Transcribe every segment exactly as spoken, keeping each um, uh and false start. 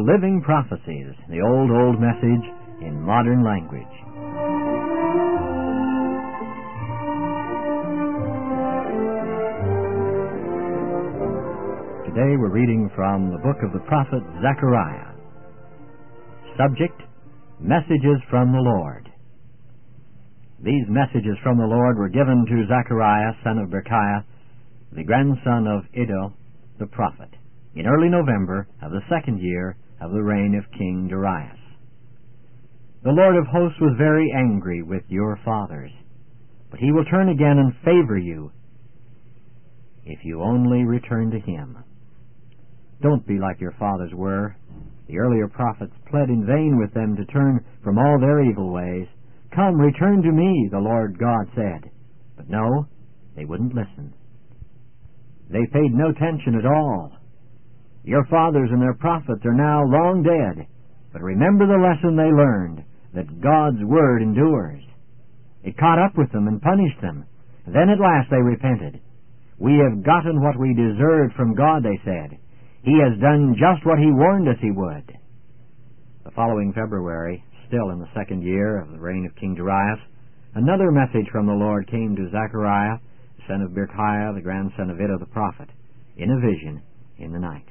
Living Prophecies, the old, old message in modern language. Today we're reading from the book of the prophet Zechariah. Subject, Messages from the Lord. These messages from the Lord were given to Zechariah, son of Berechiah, the grandson of Iddo, the prophet, in early November of the second year of the reign of King Darius. The Lord of hosts was very angry with your fathers, but he will turn again and favor you if you only return to him. Don't be like your fathers were. The earlier prophets pled in vain with them to turn from all their evil ways. Come, return to me, the Lord God said. But no, they wouldn't listen. They paid no attention at all. Your fathers and their prophets are now long dead, but remember the lesson they learned, that God's word endures. It caught up with them and punished them. Then at last they repented. We have gotten what we deserved from God, they said. He has done just what he warned us he would. The following February, still in the second year of the reign of King Darius, another message from the Lord came to Zechariah, son of Berechiah, the grandson of Iddo the prophet, in a vision in the night.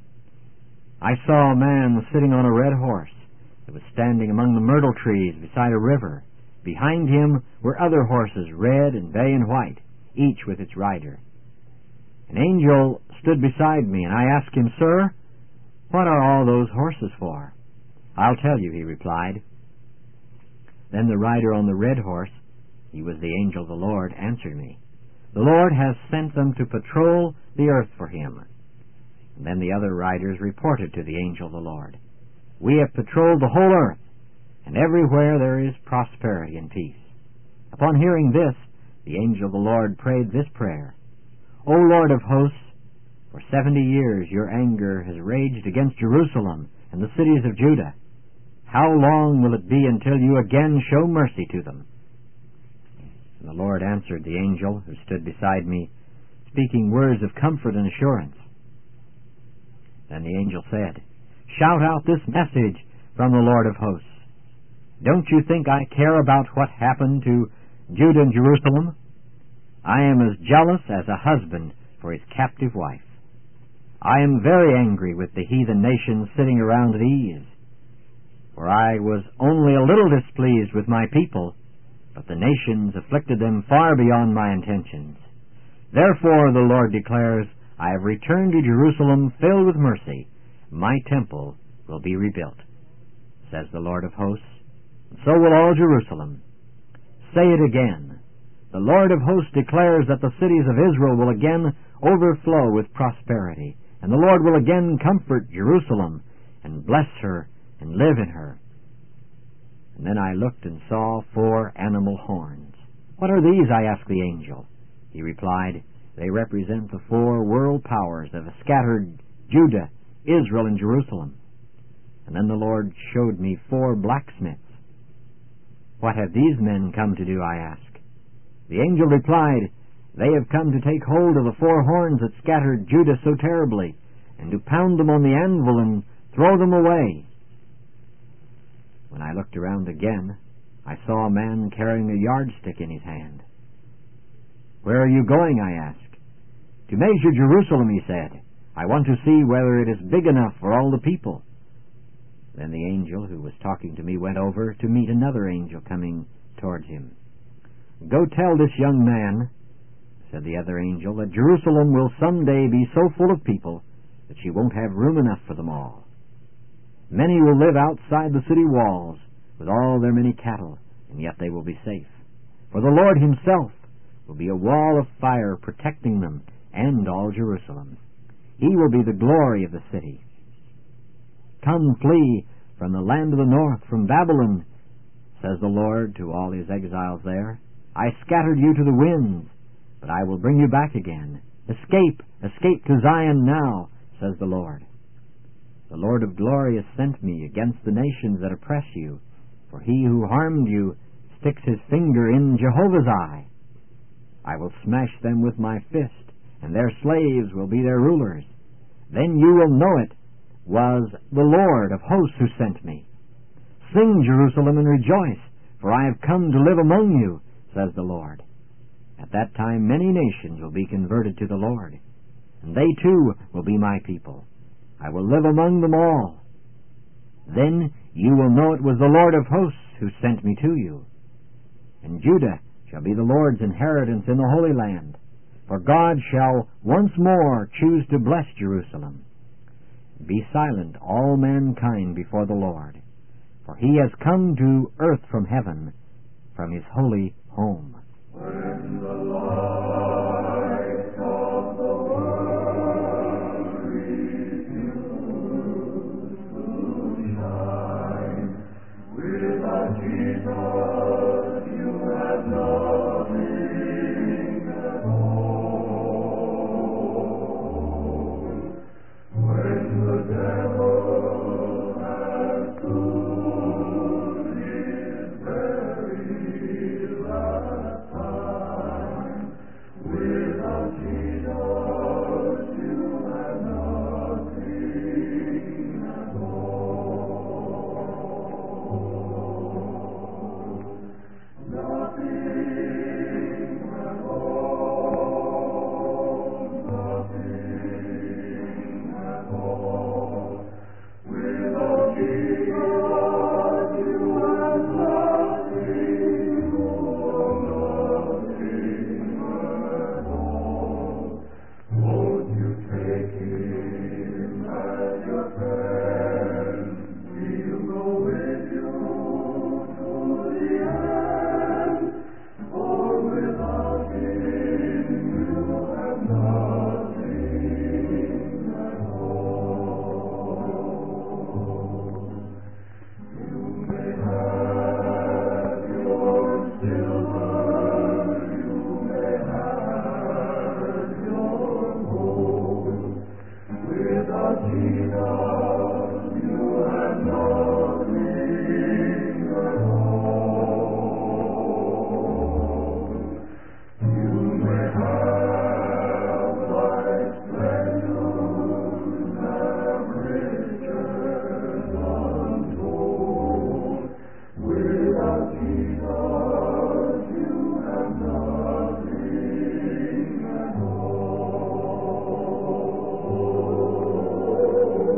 I saw a man sitting on a red horse that was standing among the myrtle trees beside a river. Behind him were other horses, red and bay and white, each with its rider. An angel stood beside me, and I asked him, Sir, what are all those horses for? I'll tell you, he replied. Then the rider on the red horse, he was the angel of the Lord, answered me, The Lord has sent them to patrol the earth for him. And then the other riders reported to the angel of the Lord, We have patrolled the whole earth, and everywhere there is prosperity and peace. Upon hearing this, the angel of the Lord prayed this prayer, O Lord of hosts, for seventy years your anger has raged against Jerusalem and the cities of Judah. How long will it be until you again show mercy to them? And the Lord answered the angel who stood beside me, speaking words of comfort and assurance. Then the angel said, Shout out this message from the Lord of hosts. Don't you think I care about what happened to Judah and Jerusalem? I am as jealous as a husband for his captive wife. I am very angry with the heathen nations sitting around at ease. For I was only a little displeased with my people, but the nations afflicted them far beyond my intentions. Therefore, the Lord declares, I have returned to Jerusalem filled with mercy. My temple will be rebuilt, says the Lord of hosts. And so will all Jerusalem. Say it again. The Lord of hosts declares that the cities of Israel will again overflow with prosperity, and the Lord will again comfort Jerusalem and bless her and live in her. And then I looked and saw four animal horns. What are these? I asked the angel. He replied, They represent the four world powers that have scattered Judah, Israel, and Jerusalem. And then the Lord showed me four blacksmiths. What have these men come to do? I asked. The angel replied, They have come to take hold of the four horns that scattered Judah so terribly, and to pound them on the anvil and throw them away. When I looked around again, I saw a man carrying a yardstick in his hand. Where are you going? I asked. To measure Jerusalem, he said. I want to see whether it is big enough for all the people. Then the angel who was talking to me went over to meet another angel coming towards him. Go tell this young man, said the other angel, that Jerusalem will someday be so full of people that she won't have room enough for them all. Many will live outside the city walls with all their many cattle, and yet they will be safe. For the Lord himself will be a wall of fire protecting them and all Jerusalem. He will be the glory of the city. Come, flee from the land of the north, from Babylon, says the Lord to all his exiles there. I scattered you to the winds, but I will bring you back again. Escape, escape to Zion now, says the Lord. The Lord of glory has sent me against the nations that oppress you, for he who harmed you sticks his finger in Jehovah's eye. I will smash them with my fist, and their slaves will be their rulers. Then you will know it, was the Lord of hosts who sent me. Sing, Jerusalem, and rejoice, for I have come to live among you, says the Lord. At that time many nations will be converted to the Lord, and they too will be my people. I will live among them all. Then you will know it was the Lord of hosts who sent me to you. And Judah shall be the Lord's inheritance in the Holy Land, for God shall once more choose to bless Jerusalem. Be silent, all mankind, before the Lord, for he has come to earth from heaven, from his holy home. When the light of the world refused to shine, without Jesus you have nothing at all. When the devil has stood his very last time, without Jesus you have nothing at all. Nothing at all. Nothing at all. Without Jesus you have nothing or nothing at all. Won't you take him as your friend? He'll go with you to the end. For without him you have nothing at all. You may have your silver, you may have your gold. Without Jesus you have nothing at all. You may have life's pleasures, have riches untold. Without Jesus you have nothing at all.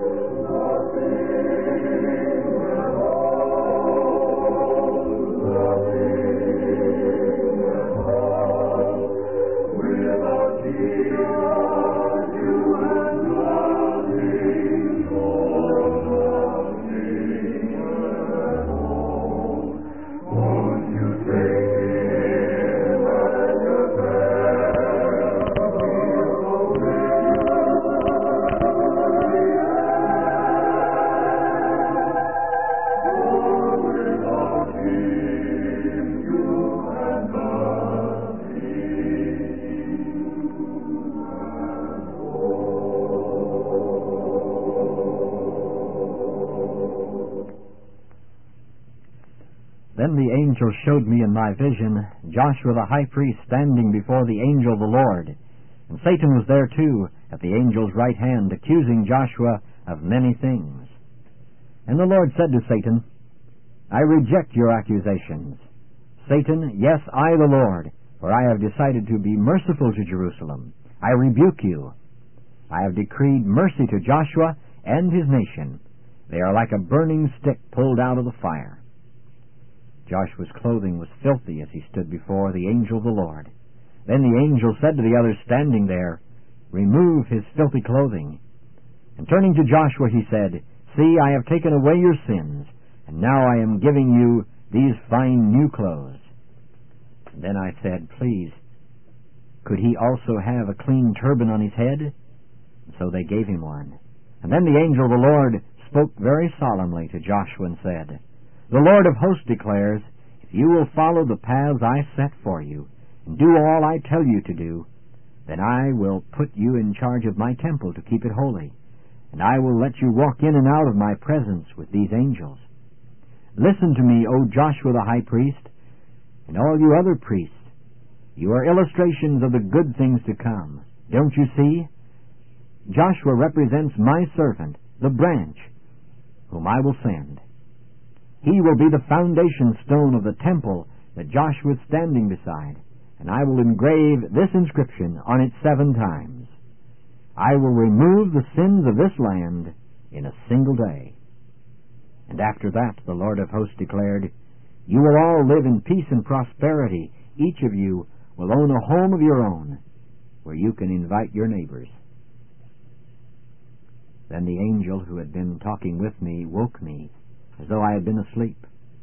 Then the angel showed me in my vision Joshua the high priest standing before the angel of the Lord. And Satan was there too, at the angel's right hand, accusing Joshua of many things. And the Lord said to Satan, I reject your accusations. Satan, yes, I the Lord, for I have decided to be merciful to Jerusalem. I rebuke you. I have decreed mercy to Joshua and his nation. They are like a burning stick pulled out of the fire. Joshua's clothing was filthy as he stood before the angel of the Lord. Then the angel said to the others standing there, Remove his filthy clothing. And turning to Joshua he said, See, I have taken away your sins, and now I am giving you these fine new clothes. And then I said, Please, could he also have a clean turban on his head? And so they gave him one. And then the angel of the Lord spoke very solemnly to Joshua and said, The Lord of hosts declares, If you will follow the paths I set for you, and do all I tell you to do, then I will put you in charge of my temple to keep it holy, and I will let you walk in and out of my presence with these angels. Listen to me, O Joshua the high priest, and all you other priests. You are illustrations of the good things to come. Don't you see? Joshua represents my servant, the branch, whom I will send. He will be the foundation stone of the temple that Joshua is standing beside, and I will engrave this inscription on it seven times. I will remove the sins of this land in a single day. And after that, the Lord of hosts declared, you will all live in peace and prosperity. Each of you will own a home of your own, where you can invite your neighbors. Then the angel who had been talking with me woke me, as though I had been asleep.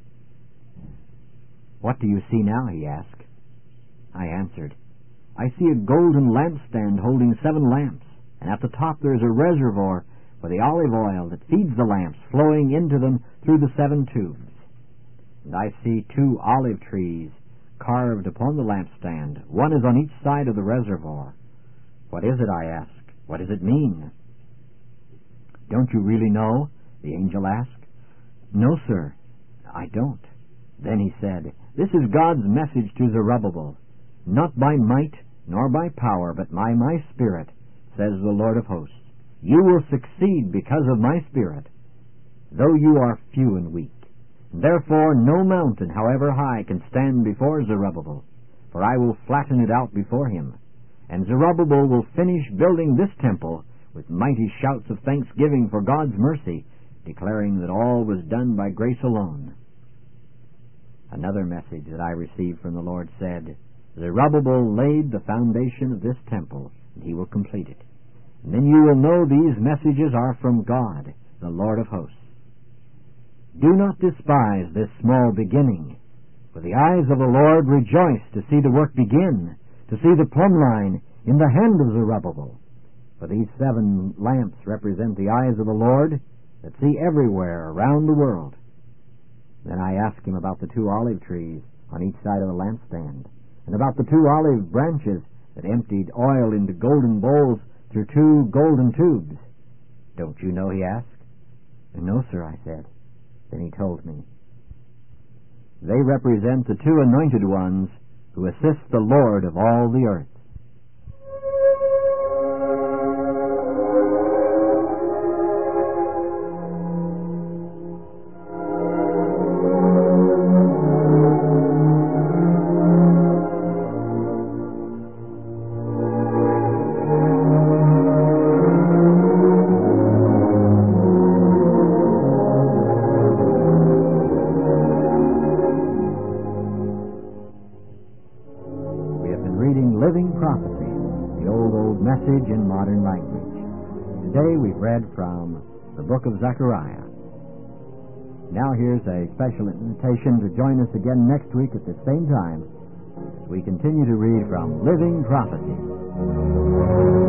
What do you see now? He asked. I answered, I see a golden lampstand holding seven lamps, and at the top there is a reservoir for the olive oil that feeds the lamps, flowing into them through the seven tubes. And I see two olive trees carved upon the lampstand. One is on each side of the reservoir. What is it? I asked. What does it mean? Don't you really know? The angel asked. No, sir, I don't. Then he said, this is God's message to Zerubbabel. Not by might nor by power, but by my Spirit, says the Lord of hosts. You will succeed because of my Spirit, though you are few and weak. Therefore no mountain, however high, can stand before Zerubbabel, for I will flatten it out before him. And Zerubbabel will finish building this temple with mighty shouts of thanksgiving for God's mercy, declaring that all was done by grace alone. Another message that I received from the Lord said, Zerubbabel laid the foundation of this temple, and he will complete it. And then you will know these messages are from God, the Lord of hosts. Do not despise this small beginning, for the eyes of the Lord rejoice to see the work begin, to see the plumb line in the hand of Zerubbabel. For these seven lamps represent the eyes of the Lord that see everywhere around the world. Then I asked him about the two olive trees on each side of the lampstand, and about the two olive branches that emptied oil into golden bowls through two golden tubes. Don't you know? He asked. No, sir, I said. Then he told me. They represent the two anointed ones who assist the Lord of all the earth. Living Prophecy, the old, old message in modern language. Today we've read from the book of Zechariah. Now here's a special invitation to join us again next week at the same time as we continue to read from Living Prophecy.